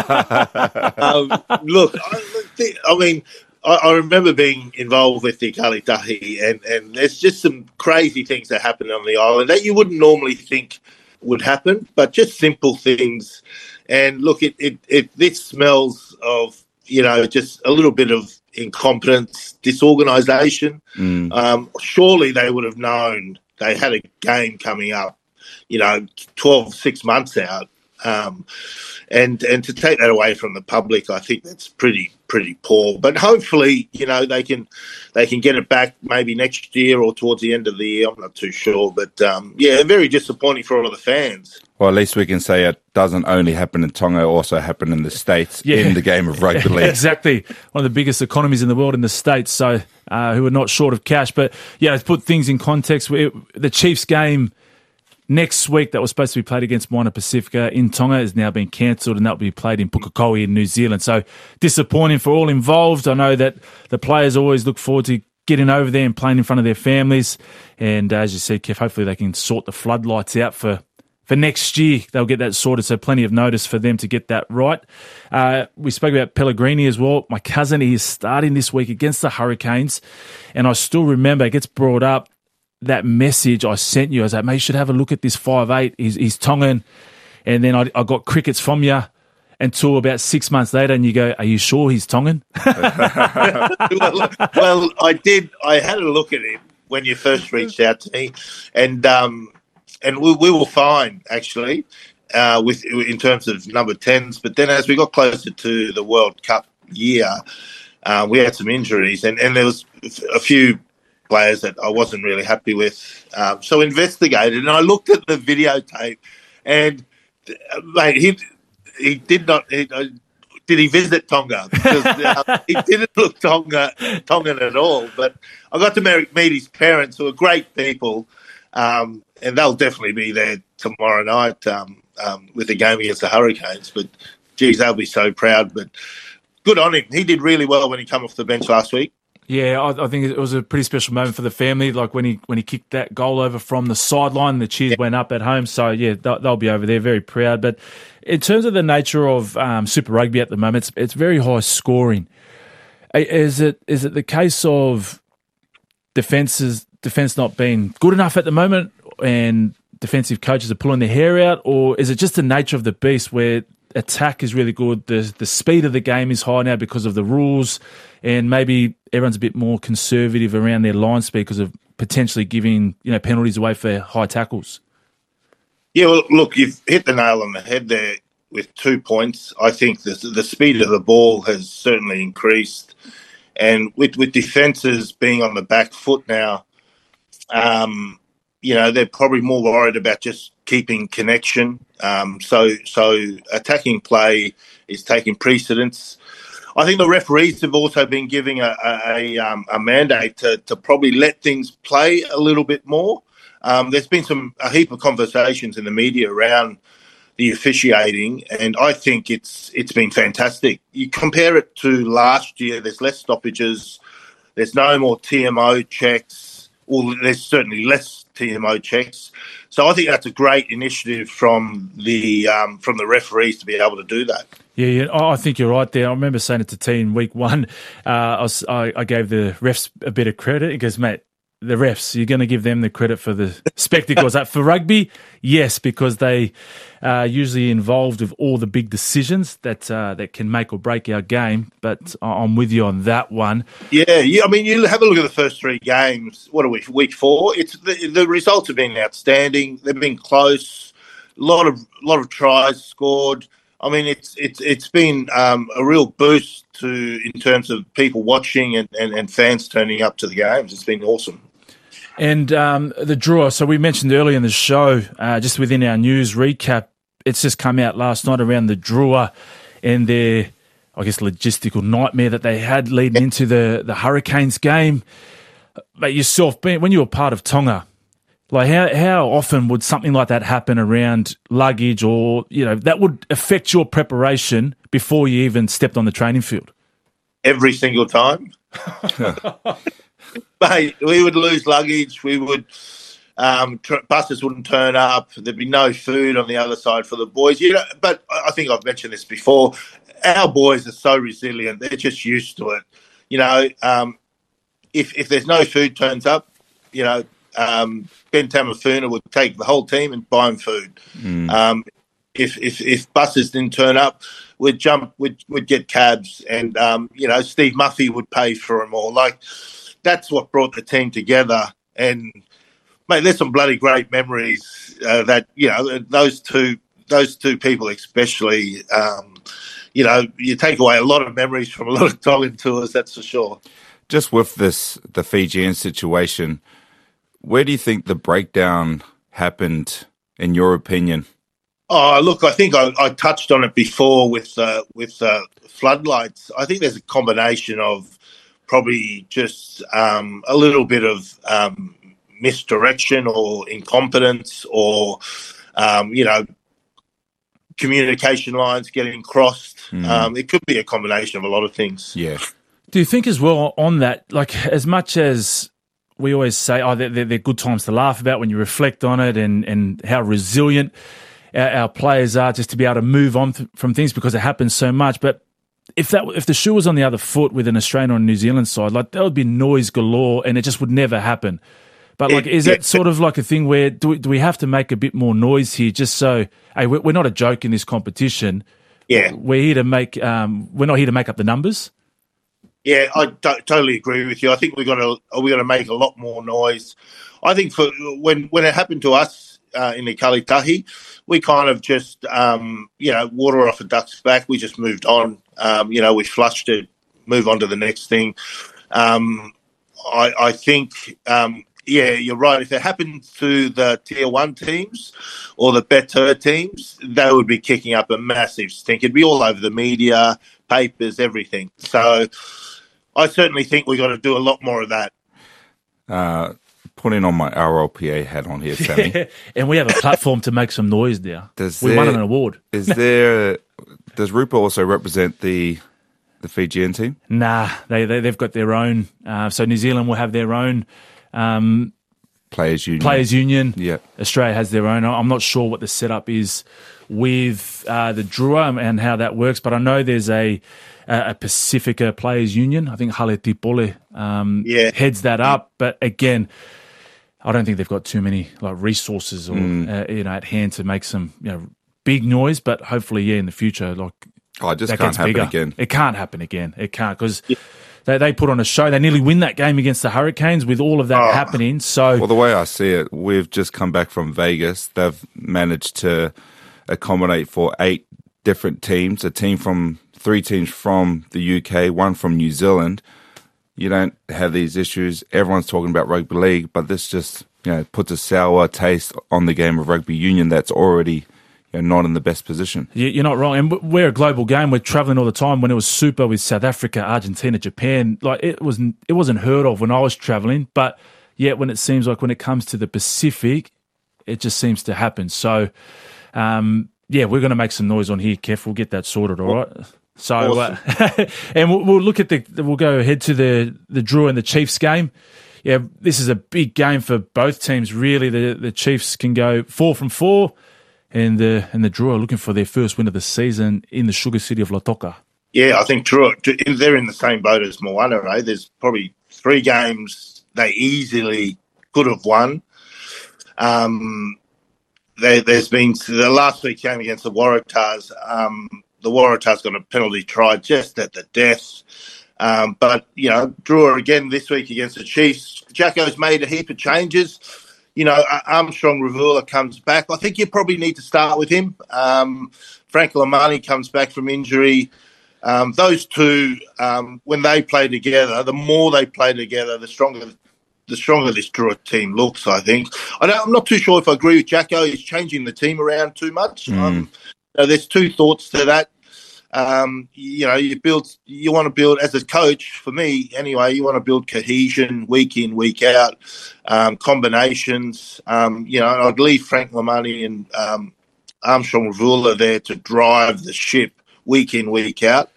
um, look, I, I mean, I, I remember being involved with the Kalitahi, and, and there's just some crazy things that happen on the island that you wouldn't normally think would happen, but just simple things. And look, it, it, it this smells of, you know, just a little bit of incompetence, disorganisation. Mm. Um, surely they would have known they had a game coming up, you know, twelve, six months out. Um, and and to take that away from the public, I think that's pretty pretty poor. But hopefully, you know, they can they can get it back maybe next year or towards the end of the year. I'm not too sure, but um, yeah, very disappointing for all of the fans. Well, at least we can say it doesn't only happen in Tonga; it also happen in the States Yeah. in the game of rugby league. Exactly, one of the biggest economies in the world in the States. So, uh, who are not short of cash. But yeah, to put things in context, we, the Chiefs game next week that was supposed to be played against Moana Pacifica in Tonga is now been cancelled, and that will be played in Pukekohe in New Zealand. So disappointing for all involved. I know that the players always look forward to getting over there and playing in front of their families. And uh, as you said, Kev, hopefully they can sort the floodlights out for, for next year. They'll get that sorted, so plenty of notice for them to get that right. Uh, we spoke about Pellegrini as well. My cousin, he is starting this week against the Hurricanes, and I still remember it gets brought up, that message I sent you. I was like, mate, you should have a look at this five eight. He's, he's Tongan. And then I, I got crickets from you until about six months later, and you go, are you sure he's Tongan? well, well, I did. I had a look at him when you first reached out to me, and um, and we, we were fine, actually, uh, with in terms of number tens. But then as we got closer to the World Cup year, uh, we had some injuries, and, and there was a few players that I wasn't really happy with. Um, so investigated, and I looked at the videotape, and uh, mate, he he did not. He, uh, did he visit Tonga? Because uh, he didn't look Tonga Tongan at all. But I got to meet his parents, who are great people, um, and they'll definitely be there tomorrow night um, um, with the game against the Hurricanes. But geez, they'll be so proud. But good on him. He did really well when he came off the bench last week. Yeah, I, I think it was a pretty special moment for the family. Like when he when he kicked that goal over from the sideline, the cheers yeah. went up at home. So yeah, they'll, they'll be over there, very proud. But in terms of the nature of um, Super Rugby at the moment, it's, it's very high scoring. Is it is it the case of defenses defense not being good enough at the moment, and defensive coaches are pulling their hair out, or is it just the nature of the beast where attack is really good, the the speed of the game is high now because of the rules, and maybe everyone's a bit more conservative around their line speed because of potentially giving, you know, penalties away for high tackles? Yeah, well, look, you've hit the nail on the head there with two points. I think the the speed of the ball has certainly increased, and with with defences being on the back foot now, um, you know, they're probably more worried about just keeping connection. Um, so, so attacking play is taking precedence. I think the referees have also been giving a, a, a, um, a mandate to, to probably let things play a little bit more. Um, there's been some a heap of conversations in the media around the officiating, and I think it's it's been fantastic. You compare it to last year, there's less stoppages, there's no more T M O checks, or there's certainly less T M O checks. So I think that's a great initiative from the um, from the referees to be able to do that. Yeah, yeah, I think you're right there. I remember saying it to T in week one. Uh, I, was, I, I gave the refs a bit of credit. He goes, mate, the refs, you're going to give them the credit for the spectacles. For rugby, yes, because they are usually involved with all the big decisions that uh, that can make or break our game. But I'm with you on that one. Yeah, yeah. I mean, you have a look at the first three games. What are we, week four? It's the, the results have been outstanding. They've been close. A lot of lot of tries scored. I mean, it's it's it's been um, a real boost to in terms of people watching and, and, and fans turning up to the games. It's been awesome. And um, the draw, so we mentioned earlier in the show, uh, just within our news recap, it's just come out last night around the Drua and their, I guess, logistical nightmare that they had leading into the, the Hurricanes game. But yourself, when you were part of Tonga, like how how often would something like that happen around luggage, or you know that would affect your preparation before you even stepped on the training field? Every single time, mate. We would lose luggage. We would um, tr- buses wouldn't turn up. There'd be no food on the other side for the boys. You know, but I think I've mentioned this before. Our boys are so resilient; they're just used to it. You know, um, if if there's no food turns up, you know. Um, Ben Tamafuna would take the whole team and buy them food. Mm. Um, if, if if buses didn't turn up, we'd jump, we'd, we'd get cabs, and um, you know Steve Muffy would pay for them all. Like that's what brought the team together. And mate, there's some bloody great memories uh, that you know those two those two people especially. Um, you know, you take away a lot of memories from a lot of Tongan tours. That's for sure. Just with this, the Fijian situation. Where do you think the breakdown happened, in your opinion? Oh, look, I think I, I touched on it before with uh, with uh, floodlights. I think there's a combination of probably just um, a little bit of um, misdirection or incompetence, or um, you know, communication lines getting crossed. Mm. Um, it could be a combination of a lot of things. Yeah. Do you think as well on that, like as much as we always say, oh, they're, they're good times to laugh about when you reflect on it, and, and how resilient our, our players are just to be able to move on th- from things because it happens so much. But if that if the shoe was on the other foot with an Australian or New Zealand side, like that would be noise galore, and it just would never happen. But like, is that sort of like a thing where do we, do we have to make a bit more noise here, just so hey, we're, we're not a joke in this competition? Yeah, we're here to make. Um, we're not here to make up the numbers. Yeah, I t- totally agree with you. I think we're going to we're going to make a lot more noise. I think for when when it happened to us uh, in the Kalitahi, we kind of just um, you know water off a duck's back. We just moved on. Um, you know, we flushed it, move on to the next thing. Um, I, I think um, yeah, you're right. If it happened to the tier one teams or the better teams, they would be kicking up a massive stink. It'd be all over the media, papers, everything. So I certainly think we've got to do a lot more of that. Uh, putting on my R L P A hat on here, Sammy. And we have a platform to make some noise now. Does we there, won an award. Is there? Does Rupa also represent the the Fijian team? Nah, they, they they've got their own. Uh, so New Zealand will have their own um, players union. Players union. Yeah. Australia has their own. I'm not sure what the setup is with uh, the Drua and how that works, but I know there's a a Pacifica Players Union. I think Hale Tipole um, yeah. heads that up. But again, I don't think they've got too many like resources or mm. uh, you know at hand to make some you know big noise. But hopefully, yeah, in the future, like oh, it just can't happen bigger. again. It can't happen again. It can't because yeah. they they put on a show. They nearly win that game against the Hurricanes with all of that oh. happening. So, well, the way I see it, we've just come back from Vegas. They've managed to accommodate for eight different teams. A team from Three teams from the U K, one from New Zealand. You don't have these issues. Everyone's talking about rugby league, but this just you know puts a sour taste on the game of rugby union that's already you know, not in the best position. You're not wrong. And we're a global game. We're travelling all the time. When it was super with South Africa, Argentina, Japan, like it wasn't it wasn't heard of when I was travelling. But yet, when it seems like when it comes to the Pacific, it just seems to happen. So, um, yeah, we're going to make some noise on here, Kev. We'll get that sorted. All right. So, awesome. uh, and we'll, we'll look at the. We'll go ahead to the the Drua and the Chiefs game. Yeah, this is a big game for both teams. Really, the the Chiefs can go four from four, and the and the Drua are looking for their first win of the season in the sugar city of Lautoka. Yeah, I think Drua they're in the same boat as Moana. Eh? There's probably three games they easily could have won. Um, there, there's been the last week's game against the Waratahs. Um, the Waratahs got a penalty try just at the death. Um, but, you know, Drua again this week against the Chiefs. Jacko's made a heap of changes. You know, Armstrong Ravula comes back. I think you probably need to start with him. Um, Frank Lamani comes back from injury. Um, those two, um, when they play together, the more they play together, the stronger the stronger this Drua team looks, I think. I don't, I'm not too sure if I agree with Jacko. He's changing the team around too much. Mm. Um, so there's two thoughts to that. Um, you know, you build, you want to build as a coach, for me anyway, you want to build cohesion week in, week out, um, combinations. Um, you know, I'd leave Frank Lamani and um, Armstrong Ravula there to drive the ship week in, week out.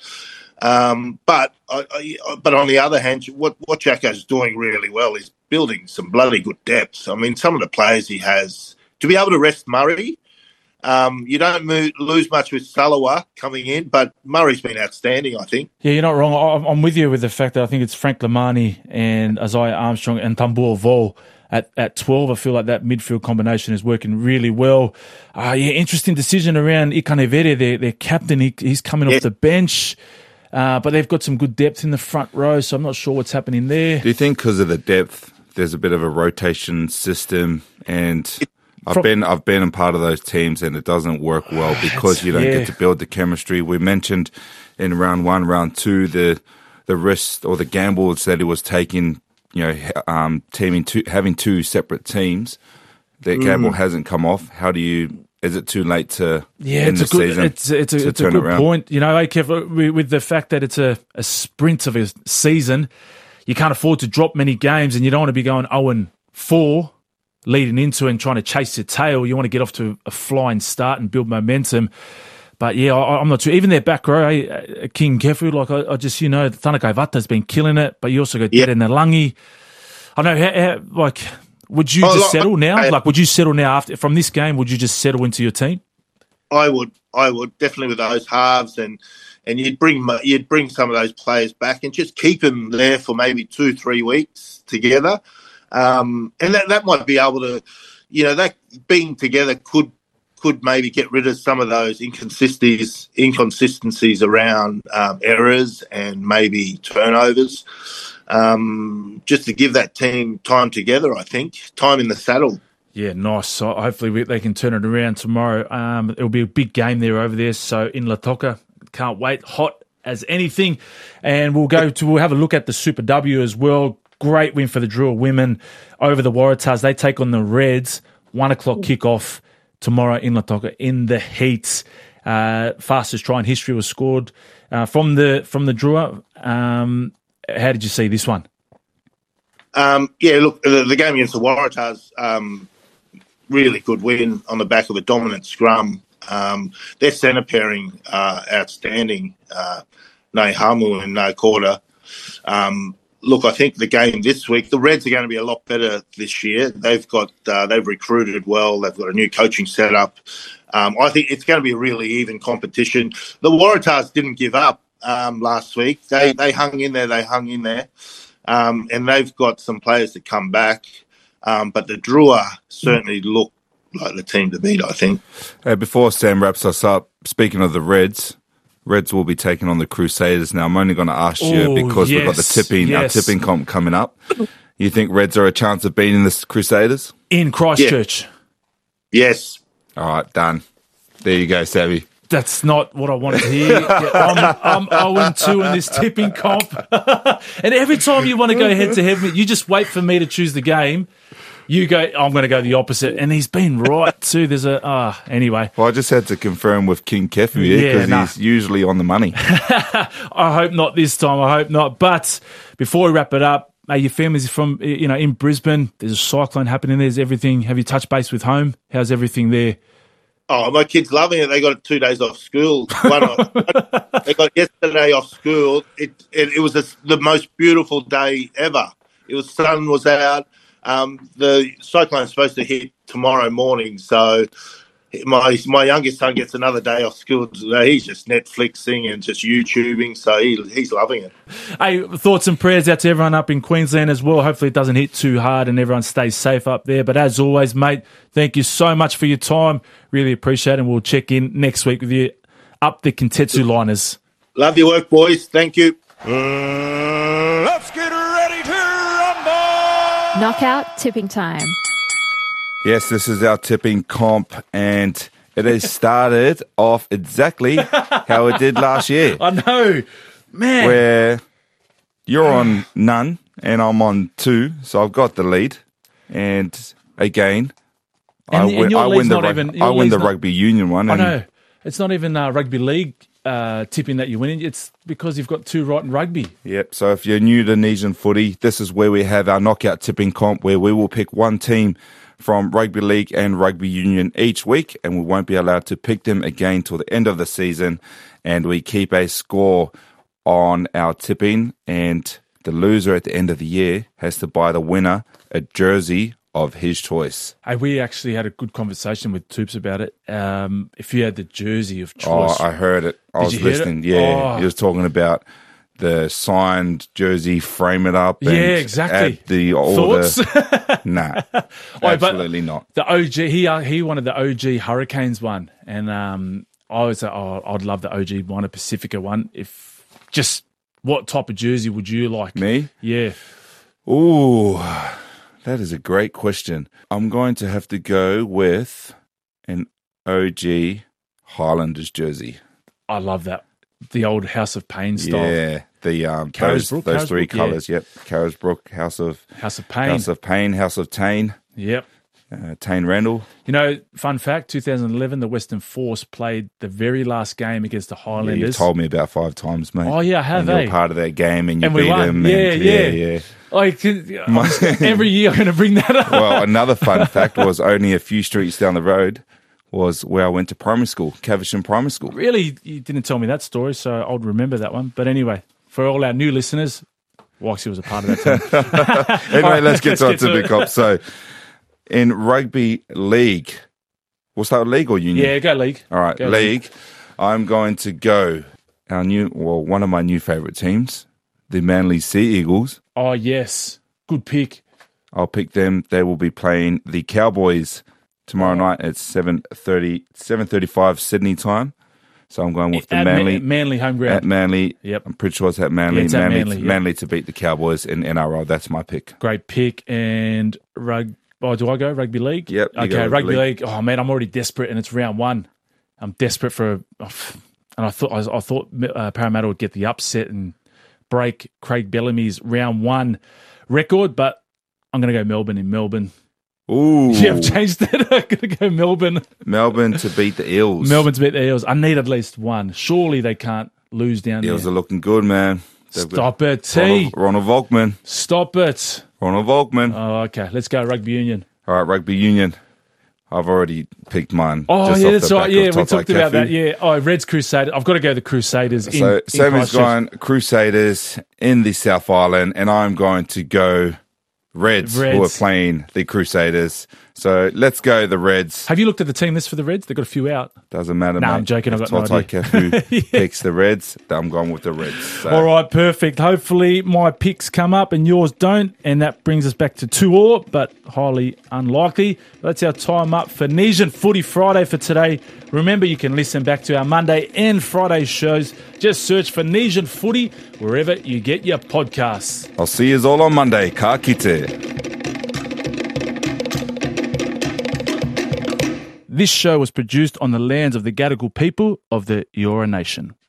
Um, but I, I, but on the other hand, what, what Jacko's doing really well is building some bloody good depth. I mean, some of the players he has, to be able to rest Murray, Um, you don't move, lose much with Salawa coming in, but Murray's been outstanding, I think. Yeah, you're not wrong. I'm with you with the fact that I think it's Frank Lamani and Isaiah Armstrong and Tambua Vol at, at twelve. I feel like that midfield combination is working really well. Uh, yeah, interesting decision around Ikanevere, their, their captain. He, he's coming yeah. off the bench, uh, but they've got some good depth in the front row, so I'm not sure what's happening there. Do you think because of the depth, there's a bit of a rotation system and... It, I've From, been I've been in part of those teams and it doesn't work well because you don't yeah. get to build the chemistry. We mentioned in round one, round two, the the risk or the gambles that he was taking. You know, um, teaming two, having two separate teams. That gamble mm. hasn't come off. How do you? Is it too late to yeah, end it's the a good, season? It's it's a, to it's a turn good it around? point. You know, hey, Kev, with the fact that it's a, a sprint of a season, you can't afford to drop many games, and you don't want to be going oh and four. Leading into and trying to chase your tail. You want to get off to a flying start and build momentum. But yeah, I, I'm not too. Even their back row, eh, King Kefu, like I, I just, you know, Tanaka Vata's been killing it, but you also got yep. Dede Nalangi. I know, how, how, like, would you oh, just like, settle now? I, like, would you settle now after from this game? Would you just settle into your team? I would, I would definitely with those halves, and and you'd bring you'd bring some of those players back and just keep them there for maybe two, three weeks together. Um, and that, that might be able to, you know, that being together could could maybe get rid of some of those inconsistencies inconsistencies around um, errors and maybe turnovers, um, just to give that team time together, I think, time in the saddle. Yeah, nice. So hopefully we, they can turn it around tomorrow. Um, it'll be a big game there over there, so in Lautoka. Can't wait. Hot as anything. And we'll go to, we'll have a look at the Super W as well. Great win for the Drua women over the Waratahs. They take on the Reds. One o'clock kickoff tomorrow in Lautoka in the heats. Uh, fastest try in history was scored uh, from the from the Drua. Um, how did you see this one? Um, yeah, look, the, the game against the Waratahs, um, really good win on the back of a dominant scrum. Um, their centre pairing, uh, outstanding. Uh, Nei Hamu and Nei Korda. Um, Look, I think the game this week, the Reds are going to be a lot better this year. They've got, uh, they've recruited well. They've got a new coaching setup. Um, I think it's going to be a really even competition. The Waratahs didn't give up um, last week. They they hung in there. They hung in there, um, and they've got some players to come back. Um, but the Drua certainly look like the team to beat, I think. Hey, before Sam wraps us up, speaking of the Reds. Reds will be taking on the Crusaders. Now, I'm only going to ask you Ooh, because yes, we've got the tipping, yes. our tipping comp coming up. You think Reds are a chance of beating the Crusaders? In Christchurch. Yeah. Yes. All right, done. There you go, Savvy. That's not what I wanted to hear. Yeah, I'm, I'm oh and two in this tipping comp. And every time you want to go head to head, you just wait for me to choose the game. You go, I'm going to go the opposite. And he's been right too. There's a, ah, uh, anyway. Well, I just had to confirm with King Kefu here because yeah, nah. he's usually on the money. I hope not this time. I hope not. But before we wrap it up, are your families from, you know, in Brisbane? There's a cyclone happening. There's everything. Have you touched base with home? How's everything there? Oh, my kids loving it. They got two days off school. One off. They got yesterday off school. It it, it was a, the most beautiful day ever. It was sun was out. Um, the cyclone's supposed to hit tomorrow morning, so my my youngest son gets another day off school today. He's just Netflixing and just YouTubing, so he, he's loving it. Hey, thoughts and prayers out to everyone up in Queensland as well. Hopefully it doesn't hit too hard and everyone stays safe up there. But as always, mate, thank you so much for your time. Really appreciate it, and we'll check in next week with you up the Kintetsu Liners. Love your work, boys. Thank you. Uh, let's get ready to rumble! Knockout tipping time. Yes, this is our tipping comp, and it has started off exactly how it did last year. I know, man. Where you're on none, and I'm on two, so I've got the lead. And again, And- I and win, your I win lead's the not rug- even- your I win lead's the not- rugby union one. I And know. It's not even uh, rugby league uh, tipping that you're winning. It's because you've got two right in rugby. Yep. So if you're new to Nesian footy, this is where we have our knockout tipping comp, where we will pick one team from rugby league and rugby union each week, and we won't be allowed to pick them again till the end of the season. And we keep a score on our tipping, and the loser at the end of the year has to buy the winner a jersey of his choice. Hey, we actually had a good conversation with Toops about it. Um, if you had the jersey of choice. Oh, I heard it. I Did was you hear it? listening. Yeah, Oh. he was talking about the signed jersey, frame it up. And Yeah, exactly. add the all Thoughts? the nah, Oh, but absolutely not. The O G, he uh, he wanted the O G Hurricanes one, and um, I was like, oh, I'd love the O G one, a Pacifica one. If just what type of jersey would you like? Me? Yeah. Ooh, that is a great question. I'm going to have to go with an O G Highlanders jersey. I love that. The old House of Pain style. Yeah, the um, those, Carisbrook, those three Carisbrook, yeah. colours. Yep, Carisbrook, House of House of Pain. House of Pain, House of Tane, Yep. uh, Tane Randall. You know, fun fact, two thousand eleven, the Western Force played the very last game against the Yeah, Highlanders. you've told me about five times, mate. Oh, yeah, I have, and eh? you're part of that game, and you And we beat won. him. Yeah, and, yeah. yeah, yeah. I could, I'm just gonna- every year I'm going to bring that up. Well, another fun fact was only a few streets down the road was where I went to primary school, Caversham Primary School. Really, you didn't tell me that story, so I'll remember that one. But anyway, for all our new listeners, Waxy was a part of that team. Anyway, All right, let's get on get to to Big it. Cop. So, in rugby league, we'll start with league or union? Yeah, go league. All right, Go league. I'm going to go our new, well, one of my new favourite teams, the Manly Sea Eagles. Oh, yes. Good pick. I'll pick them. They will be playing the Cowboys tomorrow night at seven thirty, seven thirty-five Sydney time. So I'm going with the At Manly. Ma- Manly home ground. At Manly. Yep. I'm pretty sure it's at Manly. Yeah, it's at Manly, Manly, yep. Manly to beat the Cowboys in N R L. That's my pick. Great pick. And rug. Oh, do I go rugby league? Yep, you Okay, go rugby rugby league. league. Oh man, I'm already desperate, and it's round one. I'm desperate for. Oh, and I thought I, I thought uh, Parramatta would get the upset and break Craig Bellamy's round one record, but I'm going to go Melbourne in Melbourne. Ooh. Yeah, I've changed it. I'm going to go Melbourne. Melbourne to beat the Eels. Melbourne to beat the Eels. I need at least one. Surely they can't lose down Eels there. are looking good, man. They've got Stop it, T. Ronald, Ronald Volkman. Stop it. Ronald Volkman. Oh, okay. Let's go rugby union. All right, rugby union. I've already picked mine. Oh, just yeah, off that's the right. back Yeah, of we Tatai talked about Cafu. that. Yeah. Oh, Reds Crusaders. I've got to go the Crusaders. In, So in Sammy's Christchurch. going Crusaders in the South Island, and I'm going to go Reds, Reds. who are playing the Crusaders. So let's go the Reds. Have you looked at the team list for the Reds? They've got a few out. Doesn't matter, No, mate. I'm joking, I've If got no Tatai idea. Cafu Yeah. picks the Reds, I'm going with the Reds. So. All right, perfect. Hopefully my picks come up and yours don't, and that brings us back to two all, but highly unlikely. That's our time up for Nesian Footy Friday for today. Remember, you can listen back to our Monday and Friday shows. Just search for Nesian Footy wherever you get your podcasts. I'll see you all on Monday. Ka kite. This show was produced on the lands of the Gadigal people of the Eora Nation.